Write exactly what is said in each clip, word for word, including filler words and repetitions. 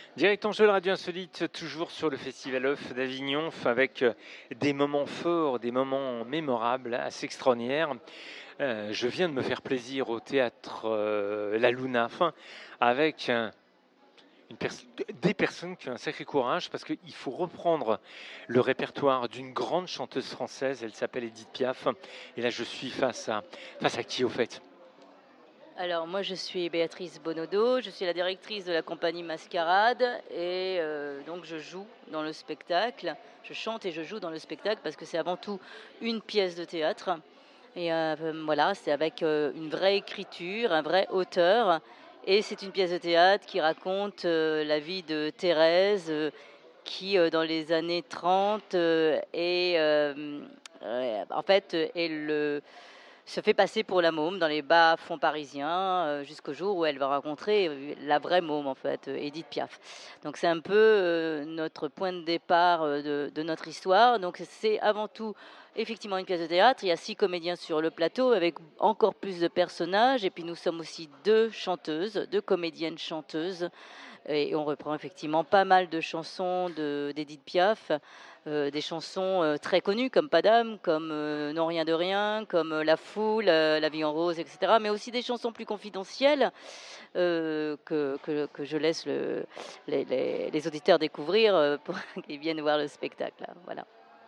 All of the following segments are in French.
Direction Jeux de Radio Insolite, toujours sur le Festival Off d'Avignon, avec des moments forts, des moments mémorables, assez extraordinaires. Euh, je viens de me faire plaisir au théâtre euh, La Luna, enfin, avec un, une pers- des personnes qui ont un sacré courage, parce qu'il faut reprendre le répertoire d'une grande chanteuse française, elle s'appelle Edith Piaf, et là je suis face à, face à qui au fait? Alors moi je suis Béatrice Bonodo, je suis la directrice de la compagnie Mascarade et euh, donc je joue dans le spectacle, je chante et je joue dans le spectacle parce que c'est avant tout une pièce de théâtre et euh, voilà, c'est avec euh, une vraie écriture, un vrai auteur et c'est une pièce de théâtre qui raconte euh, la vie de Thérèse euh, qui euh, dans les années trente euh, est euh, euh, en fait est le se fait passer pour la môme dans les bas-fonds parisiens euh, jusqu'au jour où elle va rencontrer euh, la vraie môme, en fait, euh, Edith Piaf. Donc c'est un peu euh, notre point de départ euh, de, de notre histoire. Donc c'est avant tout effectivement une pièce de théâtre. Il y a six comédiens sur le plateau avec encore plus de personnages. Et puis nous sommes aussi deux chanteuses, deux comédiennes chanteuses. Et on reprend effectivement pas mal de chansons de- d'Edith Piaf, euh, des chansons euh, très connues comme Padam, comme euh, Non rien de rien, comme euh, La Foule, euh, La vie en rose, et cetera. Mais aussi des chansons plus confidentielles euh, que, que, que je laisse le- les, les- les auditeurs découvrir euh, pour qu'ils viennent voir le spectacle. Là. Voilà.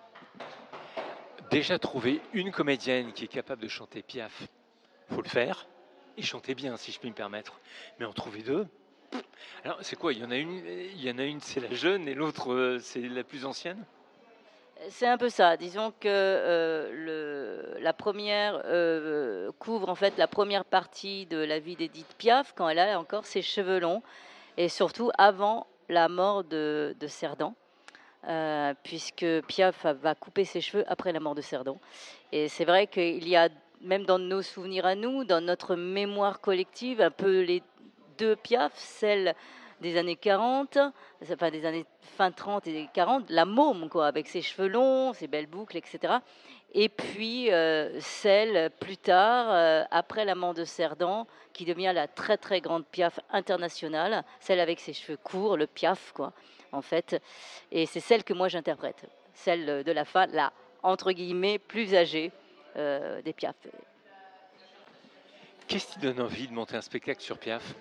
Déjà trouver une comédienne qui est capable de chanter Piaf, faut le faire, et chanter bien si je puis me permettre. Mais en trouver deux, alors c'est quoi? Il y en a une, il y en a une c'est la jeune et l'autre euh, c'est la plus ancienne? C'est un peu ça. Disons que euh, le, la première euh, couvre en fait la première partie de la vie d'Edith Piaf quand elle a encore ses cheveux longs et surtout avant la mort de, de Cerdan, euh, puisque Piaf va couper ses cheveux après la mort de Cerdan. Et c'est vrai qu'il y a, même dans nos souvenirs à nous, dans notre mémoire collective, un peu les deux Piaf, celle des années quarante, enfin des années fin trente et quarante, la môme, quoi, avec ses cheveux longs, ses belles boucles, et cetera. Et puis euh, celle plus tard, euh, après la mort de Cerdan, qui devient la très très grande Piaf internationale, celle avec ses cheveux courts, le Piaf, quoi, en fait. Et c'est celle que moi j'interprète, celle de la fin, la entre guillemets plus âgée euh, des Piaf. Qu'est-ce qui donne envie de monter un spectacle sur Piaf?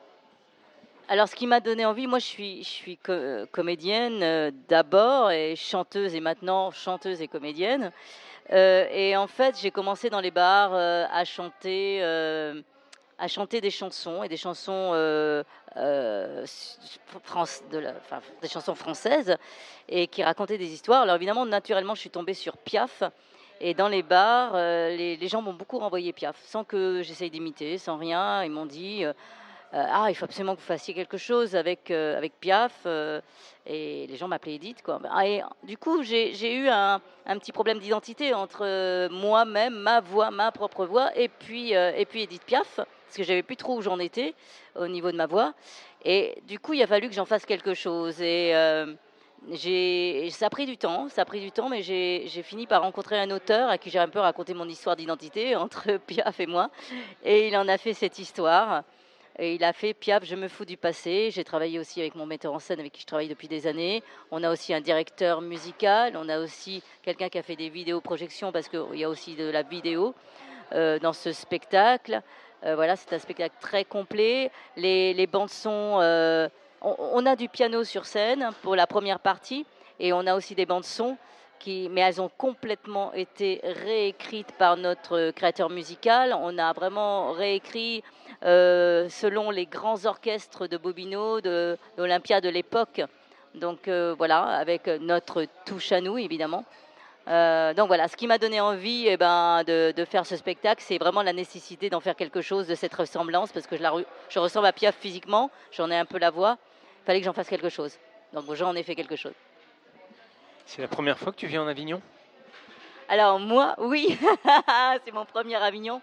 Alors, ce qui m'a donné envie, moi, je suis, je suis co- euh, comédienne euh, d'abord et chanteuse et maintenant chanteuse et comédienne. Euh, et en fait, j'ai commencé dans les bars euh, à chanter, euh, à chanter des chansons et des chansons euh, euh, France, de la- enfin, des chansons françaises et qui racontaient des histoires. Alors évidemment, naturellement, je suis tombée sur Piaf. Et dans les bars, euh, les, les gens m'ont beaucoup renvoyé Piaf, sans que j'essaye d'imiter, sans rien. Ils m'ont dit euh, euh, ah, il faut absolument que vous fassiez quelque chose avec, euh, avec Piaf. euh, et les gens m'appelaient Edith, quoi. Ah, et du coup, j'ai j'ai eu un, un petit problème d'identité entre euh, moi-même, ma voix, ma propre voix, et puis, euh, et puis Edith Piaf, parce que j'avais plus trop où j'en étais au niveau de ma voix. Et du coup, il a fallu que j'en fasse quelque chose. Et euh, j'ai, ça a pris du temps, ça a pris du temps, mais j'ai j'ai fini par rencontrer un auteur à qui j'ai un peu raconté mon histoire d'identité entre Piaf et moi. Et il en a fait cette histoire. Et il a fait Piaf, je me fous du passé. J'ai travaillé aussi avec mon metteur en scène avec qui je travaille depuis des années. On a aussi un directeur musical. On a aussi quelqu'un qui a fait des vidéos-projections parce qu'il y a aussi de la vidéo euh, dans ce spectacle. Euh, voilà, c'est un spectacle très complet. Les, les bandes son, euh, on, on a du piano sur scène pour la première partie et on a aussi des bandes son qui, mais elles ont complètement été réécrites par notre créateur musical. On a vraiment réécrit euh, selon les grands orchestres de Bobino, de l'Olympia de l'époque. Donc euh, voilà, avec notre touche à nous, évidemment. Euh, donc voilà, ce qui m'a donné envie eh ben, de, de faire ce spectacle, c'est vraiment la nécessité d'en faire quelque chose de cette ressemblance, parce que je, la, je ressemble à Piaf physiquement, j'en ai un peu la voix, il fallait que j'en fasse quelque chose. Donc j'en ai fait quelque chose. C'est la première fois que tu viens en Avignon? Alors moi, oui, c'est mon premier Avignon.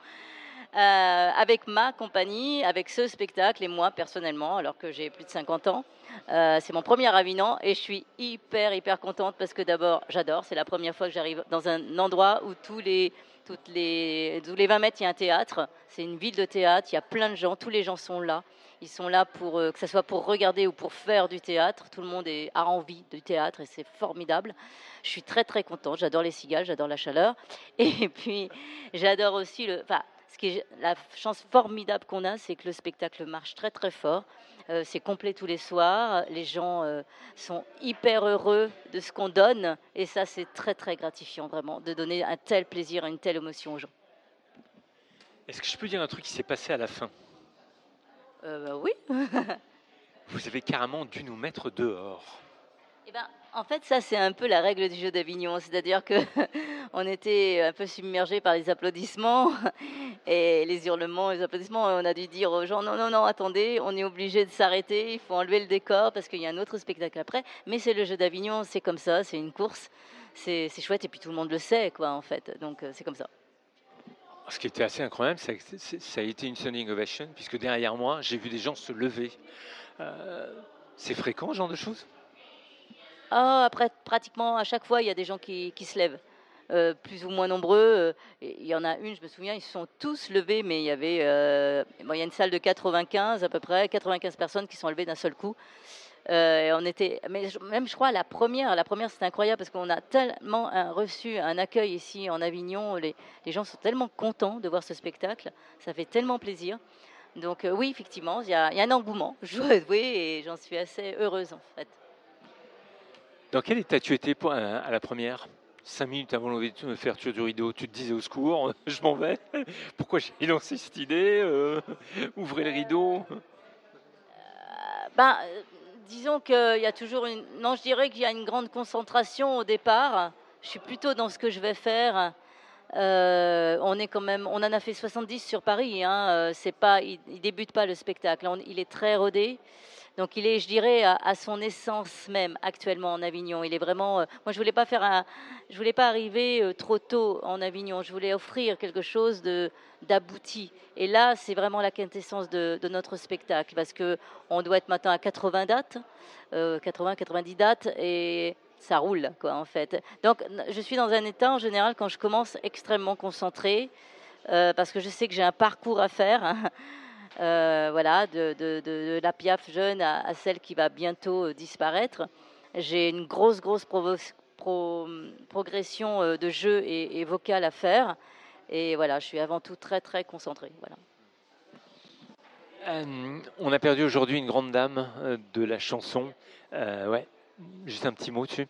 Euh, avec ma compagnie, avec ce spectacle et moi personnellement, alors que j'ai plus de cinquante ans. Euh, c'est mon premier Avignon et je suis hyper, hyper contente parce que d'abord, j'adore. C'est la première fois que j'arrive dans un endroit où tous les, toutes les, tous les vingt mètres, il y a un théâtre. C'est une ville de théâtre, il y a plein de gens, tous les gens sont là. Ils sont là pour, euh, que ce soit pour regarder ou pour faire du théâtre. Tout le monde est, a envie du théâtre et c'est formidable. Je suis très très contente. J'adore les cigales, j'adore la chaleur. Et puis j'adore aussi le. Enfin, ce qui est la chance formidable qu'on a, c'est que le spectacle marche très très fort. Euh, c'est complet tous les soirs. Les gens euh, sont hyper heureux de ce qu'on donne. Et ça, c'est très très gratifiant vraiment de donner un tel plaisir, une telle émotion aux gens. Est-ce que je peux dire un truc qui s'est passé à la fin? Euh, bah oui. Vous avez carrément dû nous mettre dehors. Eh ben, en fait, ça, c'est un peu la règle du jeu d'Avignon. C'est-à-dire que on était un peu submergés par les applaudissements et les hurlements, les applaudissements. On a dû dire aux gens, non, non, non, attendez, on est obligé de s'arrêter, il faut enlever le décor parce qu'il y a un autre spectacle après. Mais c'est le jeu d'Avignon, c'est comme ça, c'est une course, c'est c'est chouette et puis tout le monde le sait, quoi, en fait. Donc, euh, c'est comme ça. Ce qui était assez incroyable, c'est que c'est- ça a été une standing ovation, puisque derrière moi, j'ai vu des gens se lever. Euh, c'est fréquent, ce genre de choses? Ah, après, pratiquement à chaque fois, il y a des gens qui, qui se lèvent, euh, plus ou moins nombreux. euh, et Il y en a une, je me souviens, ils se sont tous levés, mais il y avait, euh, bon, il y a une salle de quatre-vingt-quinze à peu près, quatre-vingt-quinze personnes qui sont levées d'un seul coup. Euh, et on était, mais je- même je crois la première, la première c'était incroyable parce qu'on a tellement un- reçu un accueil ici en Avignon. Les, les gens sont tellement contents de voir ce spectacle, ça fait tellement plaisir. Donc euh, oui, effectivement, il y a, il y a un engouement, je dois avouer, et j'en suis assez heureuse en fait. Dans quel état tu étais pour- à à la première? Cinq minutes avant l'ouverture du rideau, tu te disais au secours, je m'en vais. Pourquoi j'ai lancé cette idée? euh, Ouvrez le rideau. Ben, euh, disons qu'il y a toujours une. Non, je dirais qu'il y a une grande concentration au départ. Je suis plutôt dans ce que je vais faire. Euh, on est quand même, on en a fait soixante-dix sur Paris. Hein. euh, C'est pas, il, il débute pas le spectacle. On- il est très rodé. Donc il est, je dirais, à, à son essence même actuellement en Avignon. Il est vraiment. euh, moi, je voulais pas faire un, je voulais pas arriver euh, trop tôt en Avignon. Je voulais offrir quelque chose de d'abouti. Et là, c'est vraiment la quintessence de, de notre spectacle parce que on doit être maintenant à quatre-vingts dates, euh, quatre-vingts, quatre-vingt-dix dates et ça roule quoi en fait. Donc je suis dans un état en général quand je commence extrêmement concentré euh, parce que je sais que j'ai un parcours à faire. Hein. Euh, voilà, de, de- de- de la Piaf jeune à, à celle qui va bientôt euh, disparaître. J'ai une grosse, grosse provo- pro- progression euh, de jeu et, et vocale à faire. Et voilà, je suis avant tout très, très concentrée. Voilà. Euh, on a perdu aujourd'hui une grande dame euh, de la chanson. Euh, ouais, juste un petit mot dessus.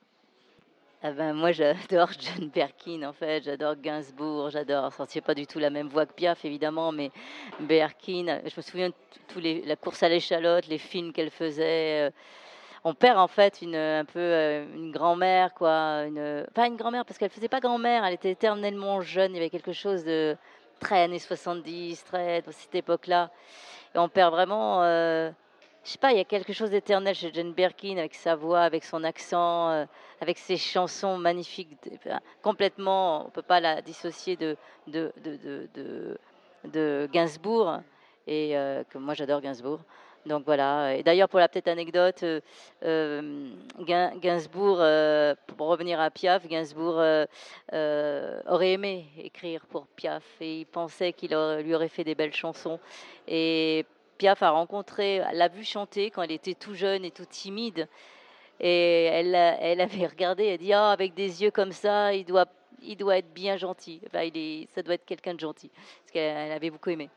Ah ben, moi, j'adore John Berkin, en fait. J'adore Gainsbourg, j'adore. Ça, c'est pas du tout la même voix que Piaf, évidemment, mais Berkin, je me souviens de tous les, la course à l'échalote, les films qu'elle faisait. euh, On perd en fait une, un peu euh, une grand-mère, quoi. Une, pas une grand-mère, parce qu'elle faisait pas grand-mère, elle était éternellement jeune. Il y avait quelque chose de très années soixante-dix, très de cette époque-là. Et on perd vraiment. Euh, je sais pas, il y a quelque chose d'éternel chez Jane Birkin avec sa voix, avec son accent, euh, avec ses chansons magnifiques. Enfin, complètement, on peut pas la dissocier de, de, de, de, de, de Gainsbourg. Et euh, que moi j'adore Gainsbourg. Donc voilà. Et d'ailleurs, pour la petite anecdote, euh, euh, Gainsbourg, euh, pour revenir à Piaf, Gainsbourg euh, euh, aurait aimé écrire pour Piaf et il pensait qu'il aurait- lui aurait fait des belles chansons. Et Piaf a rencontré, l'a vu chanter quand elle était tout jeune et tout timide. Et elle, elle avait regardé, elle dit ah, avec des yeux comme ça, il doit, il doit être bien gentil. Enfin, il est, ça doit être quelqu'un de gentil. Parce qu'elle avait beaucoup aimé.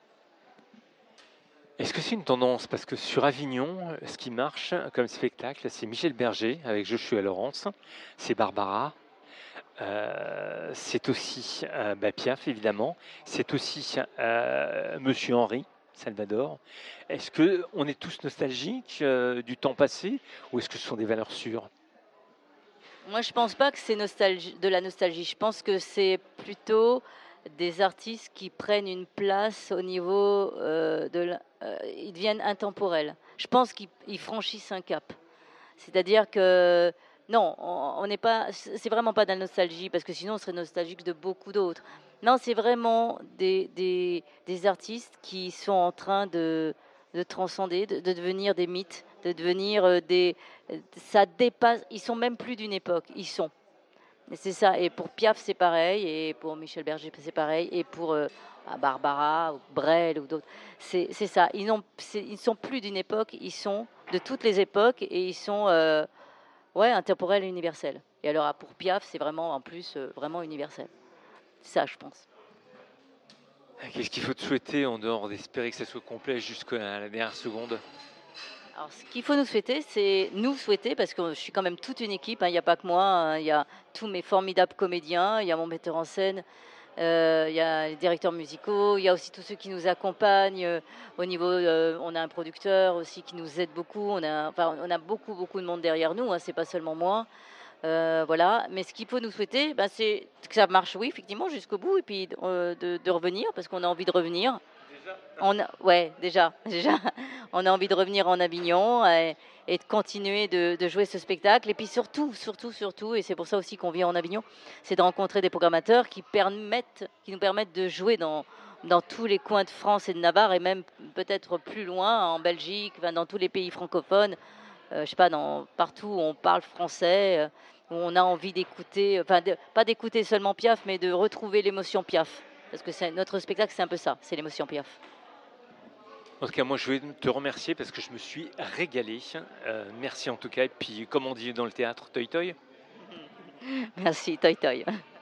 Est-ce que c'est une tendance? Parce que sur Avignon, ce qui marche comme spectacle, c'est Michel Berger avec Joshua Lawrence, c'est Barbara, euh, c'est aussi euh, bah, Piaf évidemment, c'est aussi euh, Monsieur Henri, Salvador. Est-ce que on est tous nostalgiques euh, du temps passé ou est-ce que ce sont des valeurs sûres? Moi, je pense pas que c'est nostalgie, de la nostalgie. Je pense que c'est plutôt des artistes qui prennent une place au niveau euh, de. la- euh, ils deviennent intemporels. Je pense qu'ils ils franchissent un cap. C'est-à-dire que non, on on n'est pas. C'est vraiment pas de la nostalgie parce que sinon on serait nostalgique de beaucoup d'autres. Non, c'est vraiment des, des, des artistes qui sont en train de, de transcender, de, de devenir des mythes, de devenir euh, des. Ça dépasse. Ils sont même plus d'une époque. Ils sont. Et c'est ça. Et pour Piaf, c'est pareil. Et pour Michel Berger, c'est pareil. Et pour euh, à Barbara, ou Brel ou d'autres. C'est c'est ça. Ils ont, c'est- ils sont plus d'une époque, ils sont de toutes les époques et ils sont euh, ouais, intemporels et universels. Et alors ah, pour Piaf, c'est vraiment en plus euh, vraiment universel. C'est ça, je pense. Qu'est-ce qu'il faut te souhaiter en dehors d'espérer que ça soit complet jusqu'à la dernière seconde? Alors, ce qu'il faut nous souhaiter, c'est nous souhaiter, parce que je suis quand même toute une équipe, hein, il n'y a pas que moi, hein, il y a tous mes formidables comédiens, il y a mon metteur en scène, euh, il y a les directeurs musicaux, il y a aussi tous ceux qui nous accompagnent euh, au niveau, euh, on a un producteur aussi qui nous aide beaucoup, on a, enfin, on a beaucoup, beaucoup de monde derrière nous, hein, c'est pas seulement moi. Euh, voilà, mais ce qu'il faut nous souhaiter, ben, c'est que ça marche, oui, effectivement, jusqu'au bout, et puis euh, de, de revenir, parce qu'on a envie de revenir. On a, ouais, déjà, déjà, on a envie de revenir en Avignon et, et de continuer de, de jouer ce spectacle. Et puis surtout, surtout, surtout, et c'est pour ça aussi qu'on vient en Avignon, c'est de rencontrer des programmateurs qui permettent, qui nous permettent de jouer dans, dans tous les coins de France et de Navarre et même peut-être plus loin, en Belgique, enfin, dans tous les pays francophones. Euh, je sais pas, dans, partout où on parle français, euh, où on a envie d'écouter, enfin, de- pas d'écouter seulement Piaf, mais de retrouver l'émotion Piaf. Parce que c'est, notre spectacle, c'est un peu ça, c'est l'émotion Piaf. En tout cas, moi, je vais te remercier parce que je me suis régalé. Euh, merci en tout cas. Et puis, comme on dit dans le théâtre, toi toi. Merci, toi toi.